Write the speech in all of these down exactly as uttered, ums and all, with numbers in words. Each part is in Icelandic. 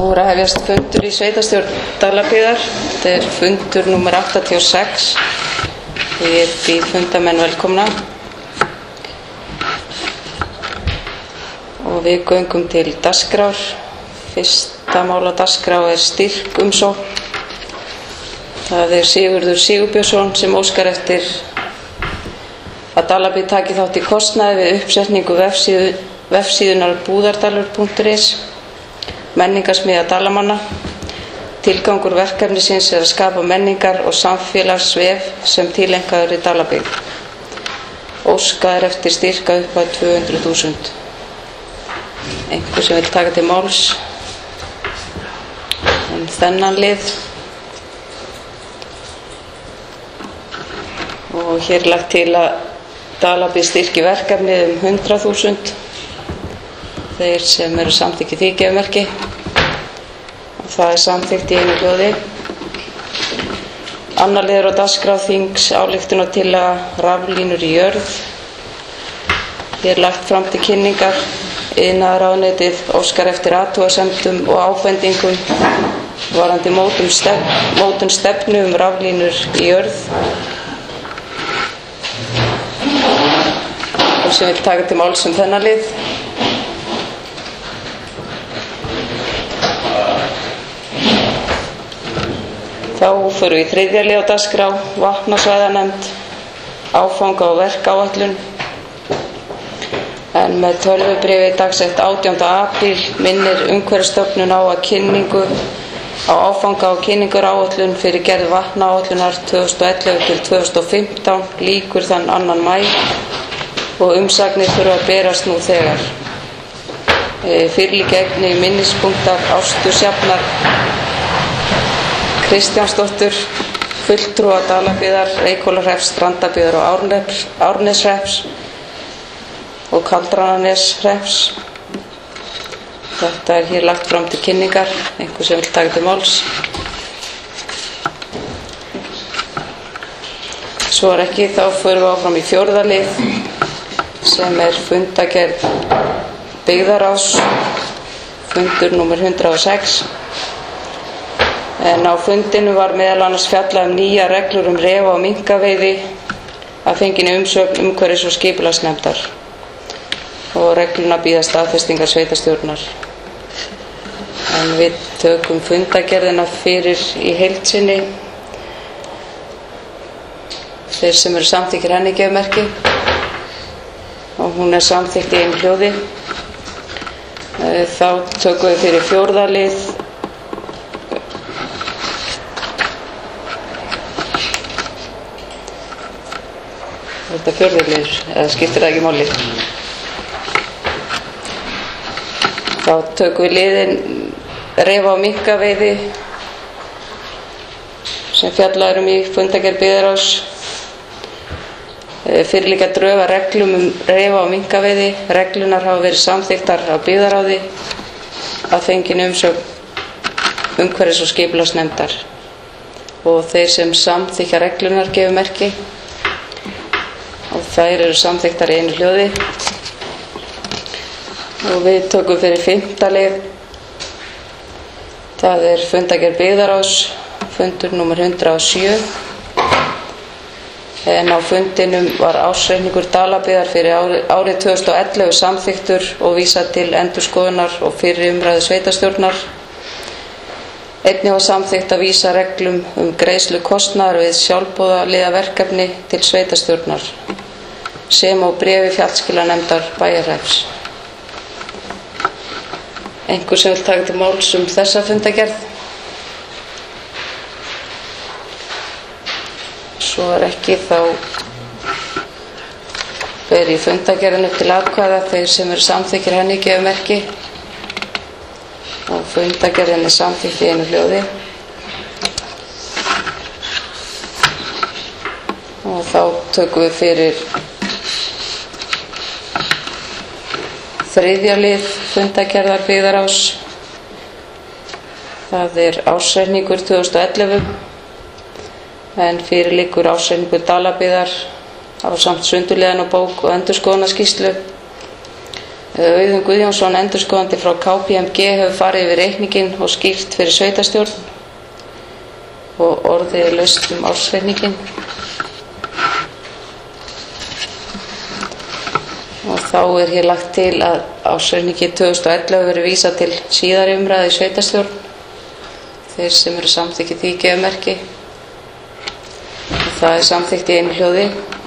Nú er að hefjast fundur í sveitarstjórn Dalabyggðar. Þetta er fundur númer áttatíu og sex. Ég býð fundamenn velkomna. Og við göngum til dagskrár. Fyrsta mál á dagskrá er styrkumsókn. Það er Sigurður Sigurbjörnsson sem óskar eftir að Dalabyggð taki þátt í kostnaði við uppsetningu vefsíðu, vefsíðunar búðardalur punktur is. Menningarsmiðja Dalamanna. Tilgangur verkefnisins er að skapa menningar og samfélagsvef sem tileinkaður í Dalabyggð. Óskað er eftir styrka upp að tvö hundruð þúsund. Einhver sem vil taka til máls um þennan lið. Og hér er lagt til að Dalabyggð styrki verkefnið um hundrað þúsund. Þeir sem eru samþykki því gefmerki. Og það er samþykkt í einu hljóði. Annar liður á dagskrá þings ályktun og tillaga raflínur í jörð. Hér er lagt fram til kynningar. Iðnaðarráðuneytið óskar eftir athugasemdum og ábendingum varðandi mótun stefnu, mótun stefnu um raflínur í jörð. Og sem vil taka til máls um þennan lið. Þá förum við í þriðja lið á dagskrá, vatnasvæðanefnd, áfanga og verkáætlun. En með tölvubréfi dagsett átjánda apríl minnir Umhverfisstofnun á að kynningu á áfanga og kynningaráætlun fyrir gerð vatnaáætlunar tvö þúsund og ellefu til tvö þúsund og fimmtán lýkur þann annan maí og umsagnir þurfa að berast nú þegar. E, Fyrirliggi einnig minnispunktar Ástu Sjafnar Kristjánsdóttur, fulltrúa Dalabyggðar, Reykhólahrepps, Strandabyggðar og Árneshrepps og Kaldrananeshrepps. Þetta er hér lagt fram til kynningar, einhver sem vil taka til máls. Svo er ekki, þá förum við áfram í fjórða lið sem er fundagerð byggðarráðs, fundur númer hundrað og sex. En á fundinu var meðal annars fjallað um nýja reglur um refa og minkaveiði að fenginni umsögn umhverfis- og skipulagsnefndar og regluna bíða staðfestingar sveitarstjórnar. En við tökum fundagerðina fyrir í heild sinni. Þeir sem eru samþykkir henni gefmerki og hún er samþykkt í einu hljóði. Þá tökum við fyrir fjórða lið Þetta er fjórðarliður, eða skiptir það ekki máli. Þá tökum við liðin refa og minkaveiði sem fjallaður um í fundagerð byggðarráðs. Fyrirliggja drög að reglum um refa og minkaveiði. Reglunar hafa verið samþykktar á byggðarráði að fenginni umsögn umhverfis- og skipulagsnefndar og þeir sem samþykkja reglunar gefa merki. Og þær eru samþykktar í einu hljóði. Og við tökum fyrir fimmta lið. Það er fundagerð byggðarráðs, fundur númer hundrað og sjö. En á fundinum var ársreikningur Dalabyggðar fyrir árið, árið tvö þúsund og ellefu samþykktur og vísað til endurskoðunar og fyrri umræðu sveitarstjórnar. Einnig var samþykkt að vísa reglum um greiðslu kostnaðar við sjálfboðaliðaverkefni til sveitarstjórnar sem og bréfi fjallskilanefndar bæjarhrepps. Einhver sem vil taka til máls um þessa fundagerð? Svo er ekki, þá ber í fundagerðinu til atkvæða þeir sem eru samþykkir henni gefa merki. Og fundagerðin er samþykkt í einu hljóði. Og þá tökum við fyrir þriðja lið fundagerðar byggðarráðs. Það er ársreikningur tvö þúsund og ellefu en fyrir liggur ársreikningur Dalabyggðar ásamt sundurliðanabók og endurskoðunarskýrslu. Auðun Guðjónsson, endurskoðandi frá K P M G, hefur farið yfir reikninginn og skýrt fyrir sveitarstjórn og orðið er laust um ársreikninginn. Og þá er hér lagt til að ársreikningi tvö þúsund og ellefu verður vísað til síðari umræðu í sveitarstjórn. Þeir sem eru samþykki því gefa merki. Og það er samþykkt í einu hljóði.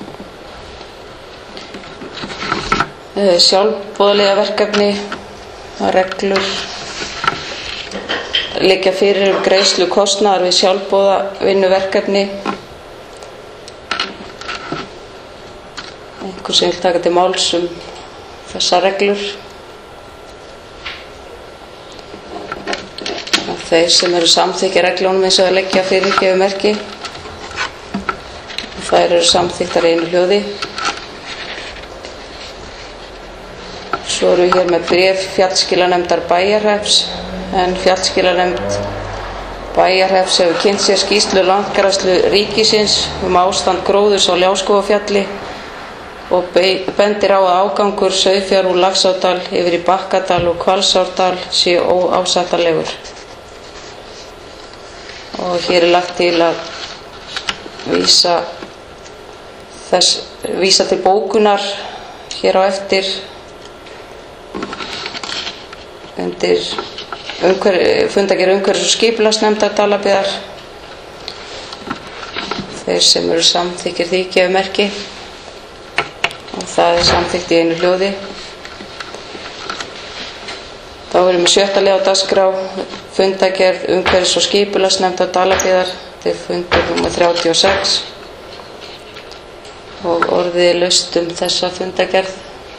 Sjálfboðaliða verkefni og reglur liggja fyrir um greiðslu kostnaðar við sjálfboðavinnuverkefni. Einhver sem vil taka til máls um þessar reglur. Og þeir sem eru samþykki reglunum eins og að leggja fyrir gefa merki. Og þær eru samþykktar í einu hljóði. Svo erum við hér með bréf fjallskilanefndar Bæjarhrepps, en fjallskilanefnd Bæjarhrepps hefur kynnt sér skýrslu Landgræðslu ríkisins um ástand gróðurs á Ljárskógafjalli og bendir á að ágangur sauðfjár úr Laxárdal yfir í Bakkadal og Hvalsárdal sé óásættanlegur. Og hér er lagt til að vísa, þess, vísa til bókunar hér á eftir undir umhver, fundagerð umhverfis- og skipulagsnefndar Dalabyggðar. Þeir sem eru samþykkir því gefa merki og það er samþykkt í einu hljóði. Þá erum við sjötta lið á dagskrá, fundagerð umhverfis- og skipulagsnefndar Dalabyggðar, þetta er fundur númer þrjátíu og sex og orðið er laust um þessa fundagerð.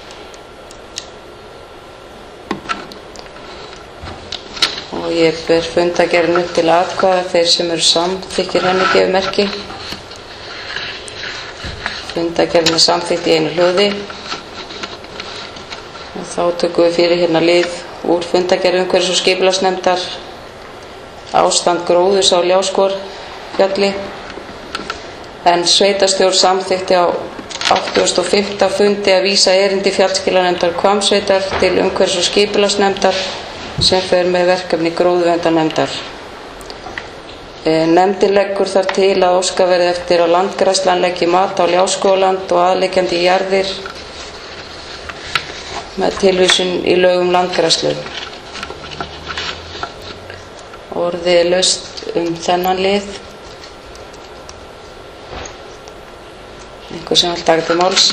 Og ég ber fundagerðin upp til atkvæða. Þeir sem eru samþykkir henni gefa merki. Fundagerðin er samþykkt í einu hljóði. Og þá tökum við fyrir hérna lið úr fundagerð umhverfis- og skipulagsnefndar ástand gróðurs á Ljárskógafjalli. En sveitarstjórn samþykkti á áttugasta og fimmta fundi að vísa erindi fjallskilanefndar Hvammsveitar til umhverfis- og skipulagsnefndar sem fer með verkefni gróðurverndarnefndar. Nefndin leggur þar til að óska verði eftir að Landgræðslan leggi mat á Ljárskógaland og aðliggjandi jarðir með tilvísun í lögum landgræðslu. Orðið er laust um þennan lið. Einhver sem vil taka til máls?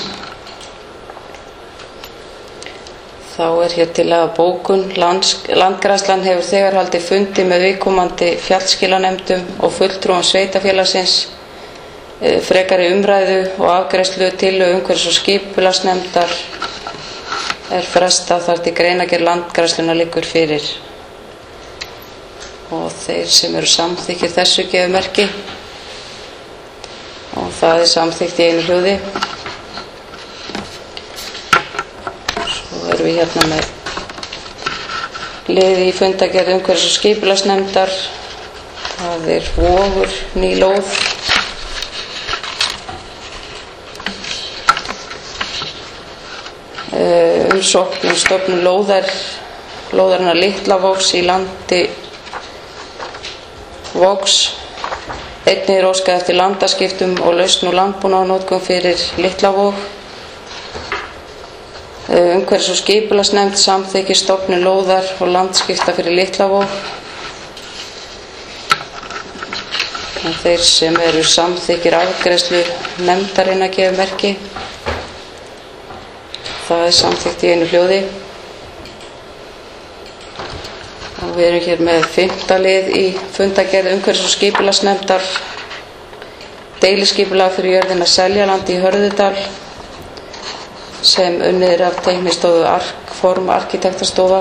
Þá er hér til að bókun. Landgræðslan hefur þegar haldið fundi með viðkomandi fjallskilanefndum og fulltrúum sveitarfélagsins. Frekari umræðu og afgreiðslu tillögu umhverfis- og skipulagsnefndar er frestað þar til greinargerð Landgræðslunnar liggur fyrir. Og þeir sem eru samþykkir þessu gefa merki. Og það er samþykkt í einu hljóði. Erum við hérna með liði í fundagerð umhverfis- og skipulagsnefndar. Það er Vogur, ný lóð. Uh, umsókn um stofnun lóðar, lóðarinnar Litlavogs í landi Vogs. Einnig er óskað eftir landaskiptum og lausn og landbúnaðarnotkun fyrir Litlavog. Umhverfis- og skipulagsnefnd samþykkir stofnun lóðar og landskipta fyrir Litlavog. En þeir sem eru samþykkir afgreiðslu nefndarinnar gefa merki. Það er samþykkt í einu hljóði. Og við erum hér með fimmta lið í fundagerð umhverfis- og skipulagsnefndar deiliskipulag fyrir jörðina Seljaland í Hörðudal sem unnið er af teiknistofu Arkform Arkitektastofa.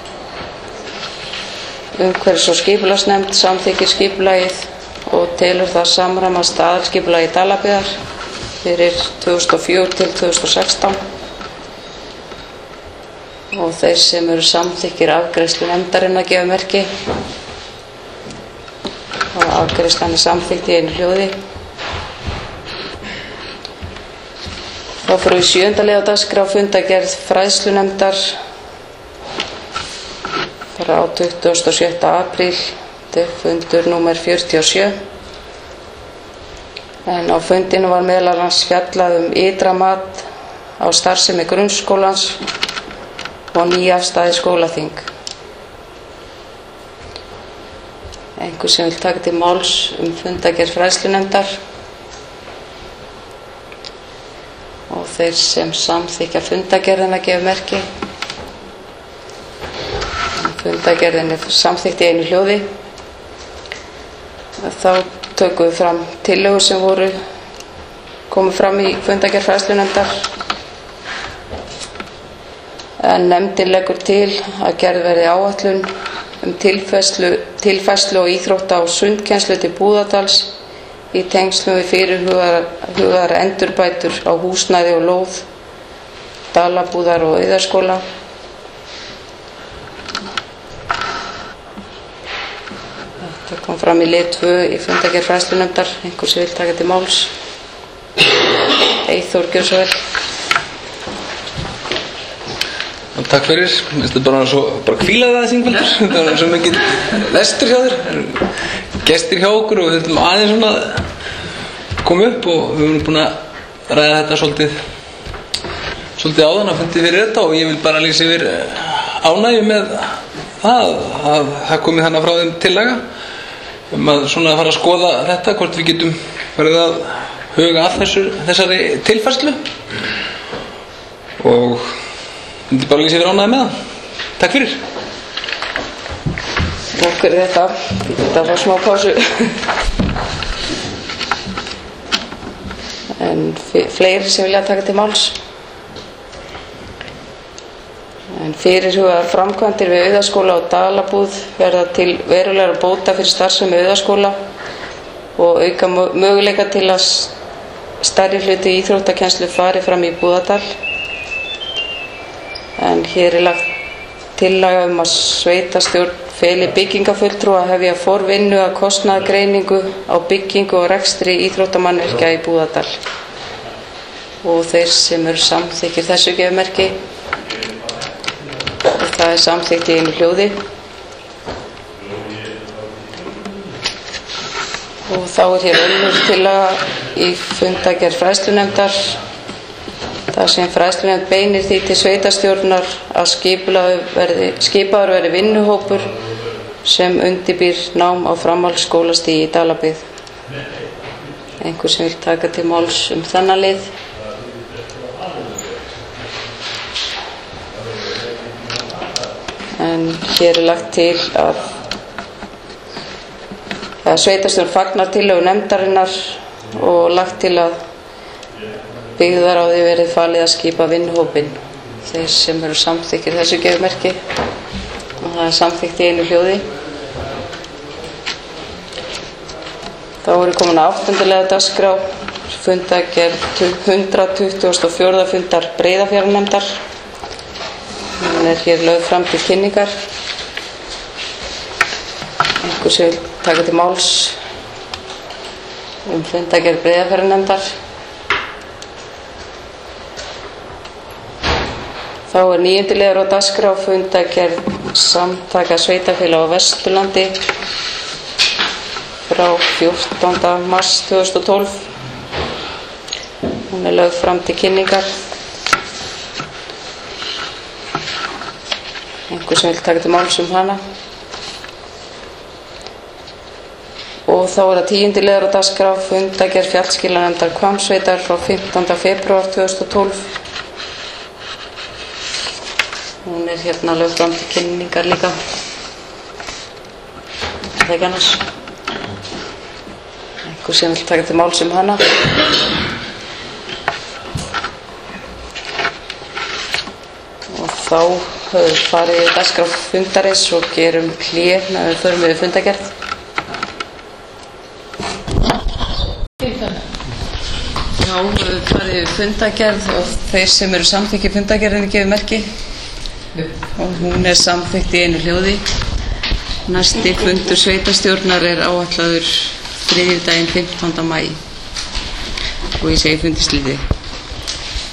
Umhverfis- og skipulagsnefnd samþykkir skipulagið og telur það samræmast aðalskipulagi Dalabyggðar fyrir tvö þúsund og fjögur til tvö þúsund og sextán. Og þeir sem eru samþykkir afgreiðslu nefndarinnar gefa merki. Og afgreiðslan er samþykkt í einu hljóði. Þá fyrir við sjöunda lið á dagskrá fundagerð fræðslunefndar frá tuttugasta og sjötta apríl, fundur númer fjörutíu og sjö. En á fundinu var meðal annars fjallað um ytra mat á starfsemi grunnskólans og nýafstaðið skólaþing. Einhver sem vil taka til máls um fundargerð fræðslunefndar og þeir sem samþykkja fundargerðina gefa merki. Fundargerðin er samþykkt í einu hljóði. Þá tökum við fram tillögur sem voru komið fram í fundargerð fræðslunefndar. En nefndin leggur til að gerð verði áætlun um tilfærslu, tilfærslu og íþrótta og sundkennslu til Búðardals í tengslum við fyrirhugaðar endurbætur á húsnæði og lóð Dalabúðar og Auðaskóla. Þetta kom fram í lið tvö í fundargerð fræðslunefndar. Einhver sem vil taka til máls? Eyþór, gjörðu svo vel. Takk fyrir, þetta er bara svo bara hvílaði það þingveldur, þetta er svo mikið lestur hjá þér, gestir hjá okkur og við þurfum aðeins svona að koma upp og við erum búin að ræða þetta svolítið svolítið áðan að fundi fyrir þetta og ég vil bara lýsa yfir ánægju með það að það komið hana frá þeim tillaga um að svona fara að skoða þetta, hvort við getum farið að huga að þessu, þessari tilfærslu og ég vil bara lýsa yfir ánægju með það. Takk fyrir. Takk fyrir þetta. Þetta var smá pásu. En fleiri sem vilja taka til máls. En fyrirhugaðar framkvæmdir við Auðaskóla og Dalabúð verða til verulegra bóta fyrir starfsemi Auðaskóla og auka möguleika til að stærri hluti íþróttakennslu fari fram í Búðardal. En hér er lagt tillaga um að sveitarstjórn feli byggingafulltrúa að hefja forvinnu að kostnaðargreiningu á byggingu og rekstri íþróttamannvirkja í Búðardal. Og þeir sem eru samþykkir þessu gefa merki. Og það er samþykkt í einu hljóði. Og þá er hér önnur tillaga í fundargerð fræðslunefndar. Það sem fræðslunefnd beinir því til sveitarstjórnar að verði, skipaður verði vinnuhópur sem undirbýr nám á framhaldsskólastigi í Dalabyggð. Einhver sem vil taka til máls um þennan lið? En hér er lagt til að, að sveitarstjórn fagnar tillögu nefndarinnar og lagt til að byggðaráði verið falið að skipa vinnuhópinn. Þeir sem eru samþykkir þessu gefa merki og það er samþykkt í einu hljóði. Þá eru komin að áttundulega dagskrá fundargerð hundrað tuttugasta og fjórða fundar Breiðafjarðarnefndar. Hún er hér lögð fram til kynningar. Einhver sem vil taka til máls um fundargerð Breiðafjarðarnefndar? Þá er níundi liður á dagskrá fundargerð Samtaka sveitarfélaga á Vesturlandi frá fjórtánda mars tvö þúsund og tólf. Hún er lögð fram til kynningar. Einhver sem vil taka til máls um hana? Og þá er það tíundi liður á dagskrá fundargerð fjallskilanefndar Hvammsveitar frá fimmtánda febrúar tvö þúsund og tólf. Hún er hérna lögð fram til kynningar líka. Það er ekki annars. Einhver sem vil taka til máls um hana? Og þá höfum við farið í dagskrá fundarins og gerum hlé með við förum við fundargerð. Já, við höfum farið í fundargerð og þeir sem eru samþykkir fundargerðinni gefa merki. Og hún er samþykkt í einu hljóði. Næsti fundur sveitarstjórnar er áætlaður þriðjudaginn fimmtánda maí og ég segi fundi slitið.